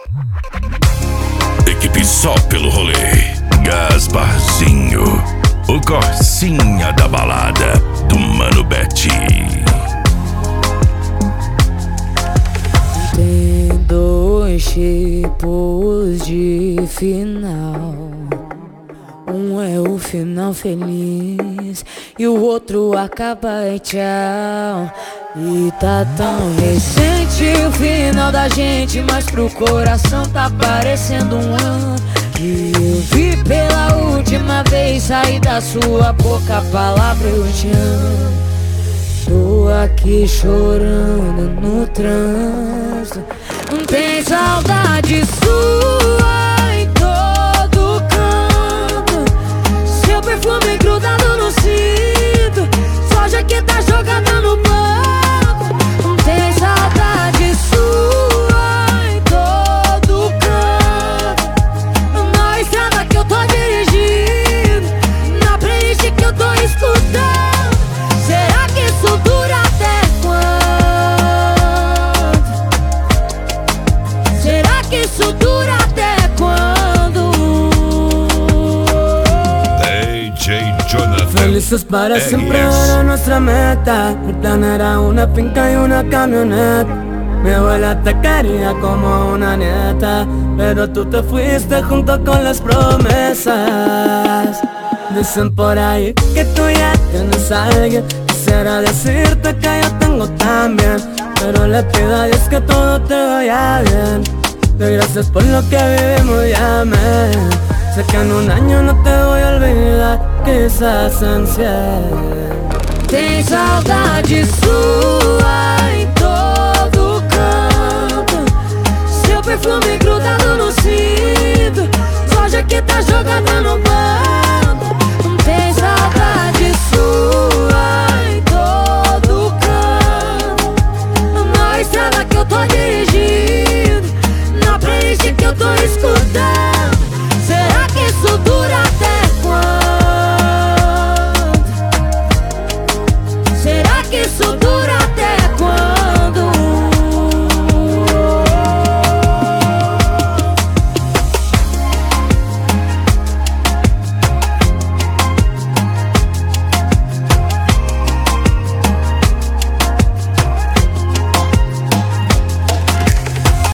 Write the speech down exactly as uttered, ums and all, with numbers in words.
Equipe só pelo rolê. Gasparzinho, o Corsinha da balada do Mano Bet. Tem dois tipos de final. Um é o final feliz e o outro acaba e tchau. E tá tão recente o final da gente, mas pro coração tá parecendo um ano que eu vi pela última vez sair da sua boca a palavra eu te amo. Tô aqui chorando no trânsito, não tem saudade sua em todo canto. Seu perfume grudado no cinto, sua jaqueta jogada no banco. Não tem saudade sua em todo canto. Na estrada que eu tô dirigindo, na playlist que eu tô escutando. Será que isso dura até quando? Será que isso dura até quando? D J Jonathan. Felices para R siempre S. era nuestra meta. El plan era una finca y una camioneta. Mi abuela te quería como una nieta, pero tú te fuiste junto con las promesas. Dicen por ahí que tú ya tienes a alguien. Quisiera decirte que yo tengo también, pero le pido a Dios que todo te vaya bien. Doy gracias por lo que vivimos y amén. Sé que en un año no te voy a olvidar, quizás en cien. Tem saudade sua em todo canto. Seu perfume grudado no cinto, sua jaqueta jogada no banco. Não tem saudade sua em todo canto. Na estrada que eu tô dirigindo, na playlist que eu tô escutando.